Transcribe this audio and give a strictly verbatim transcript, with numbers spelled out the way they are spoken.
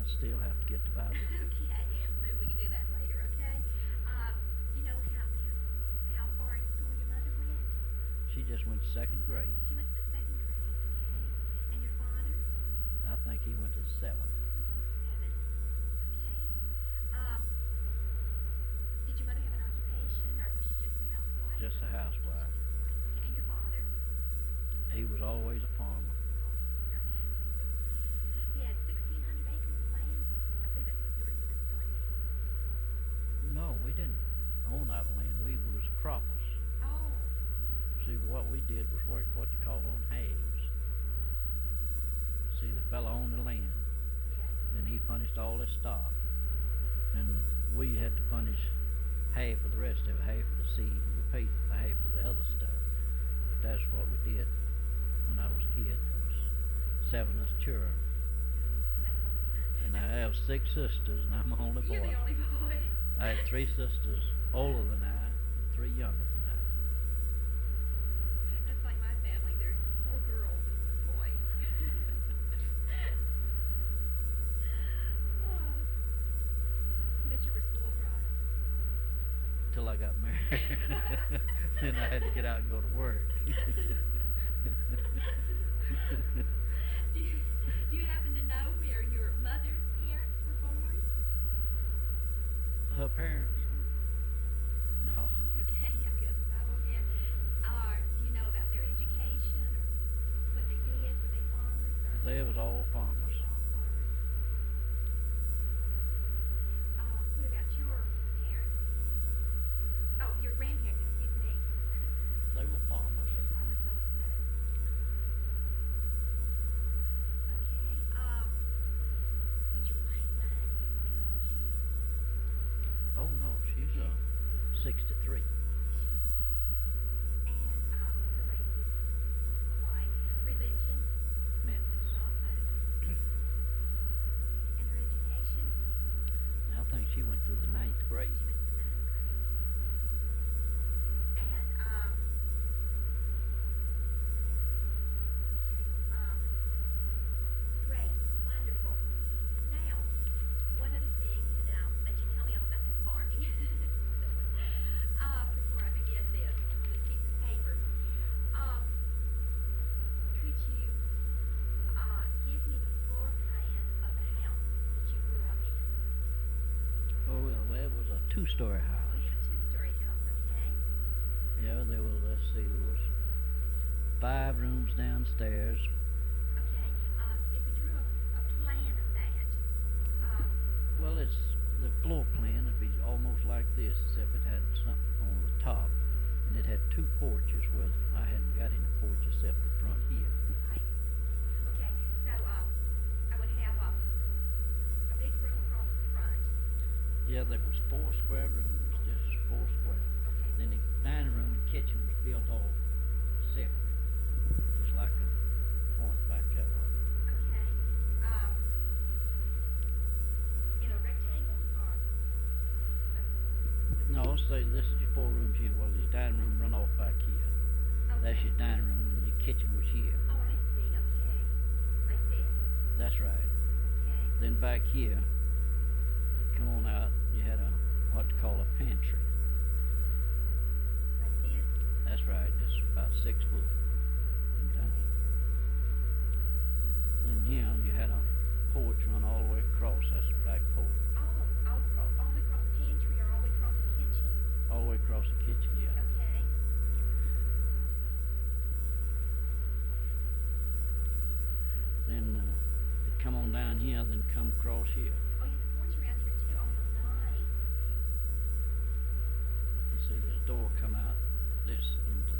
still have to get the Bible. Okay, maybe we can do that later. Okay. Uh, you know how how far in school your mother went? She just went to second grade. She went to the second grade. Okay. And your father? I think he went to the seventh. Went to the seventh. Okay. Um, did your mother have an occupation, or was she just a housewife? Just a Or just housewife. a housewife. Okay. And your father? He was always a farmer. Oh, he had sixteen hundred acres of land. I believe that's what Dorothy was telling me. No, we didn't own that land. We was croppers. Oh. See, what we did was work what you call on halves. See, the fella owned the land. Yes. Then he punished all his stock. Then we had to punish half of the rest of it, half of the seed, and we paid for half of the other stuff. But that's what we did when I was a kid. There was seven of us children. That's what. And I have six sisters, and I'm the only You're boy. the only boy. I had three sisters older than I, and three younger than I. That's like my family. There's four girls and one boy. Oh, bet you were spoiled rotten. Till I got married. Then I had to get out and go to work. do you do you happen to know where your mother's parents were born? Her parents? No. Okay, I guess I will again. Uh, do you know about their education or what they did? Were they farmers or? They was all They farmers. were all farmers. Uh, what about your parents? Oh, your grandparents, excuse me. They were farmers. They were farmers also. Okay. Um, would your wife mind me telling me how old she is? Oh no, she's uh sixty-three. Is she okay? And um, her race is white. Religion Methodist. also. And her education. And I think she went through the ninth grade. She went to the ninth grade. Okay. And um, okay. Um, great, wonderful. Now, one other thing, and then I'll let you tell me all about that farming. uh, before I begin this on this piece of paper, um, could you uh, give me the floor plan of the house that you grew up in? Oh well, well, it was a two-story Oh, house. you have a two-story house, okay? Yeah, there was. Let's see, there was five rooms downstairs. Okay. Uh, if we drew a, a plan of that, um, Well, it's the floor plan would be almost like this, except it had something on the top, and it had two porches. Well, I hadn't got any porch except the front here. right. Okay. So, uh, I would have a, a big room across the front. Yeah, there was four square rooms, just four square. Okay. Then the dining room and kitchen was built all separate, just like a point back that way. Okay. Um, in a rectangle or? A, No, let's say this is your four rooms here. Well, your dining room run off back here. okay. That's your dining room, and your kitchen was here. Oh, I see. Okay. Like this. That's right. Okay. Then back here, come on out, you had a what to call a pantry. Like this. That's right. It's about six foot